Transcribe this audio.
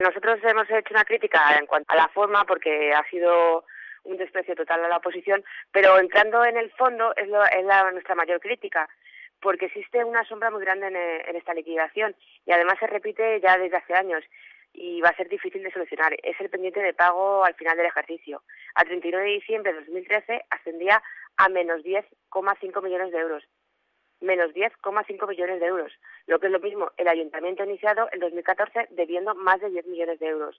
Nosotros hemos hecho una crítica en cuanto a la forma porque ha sido un desprecio total a la oposición, pero entrando en el fondo nuestra mayor crítica, porque existe una sombra muy grande en esta liquidación y además se repite ya desde hace años y va a ser difícil de solucionar. Es el pendiente de pago al final del ejercicio. A 31 de diciembre de 2013 ascendía a menos 10,5 millones de euros. Menos 10,5 millones de euros. Lo que es lo mismo, el ayuntamiento ha iniciado en 2014 debiendo más de 10 millones de euros.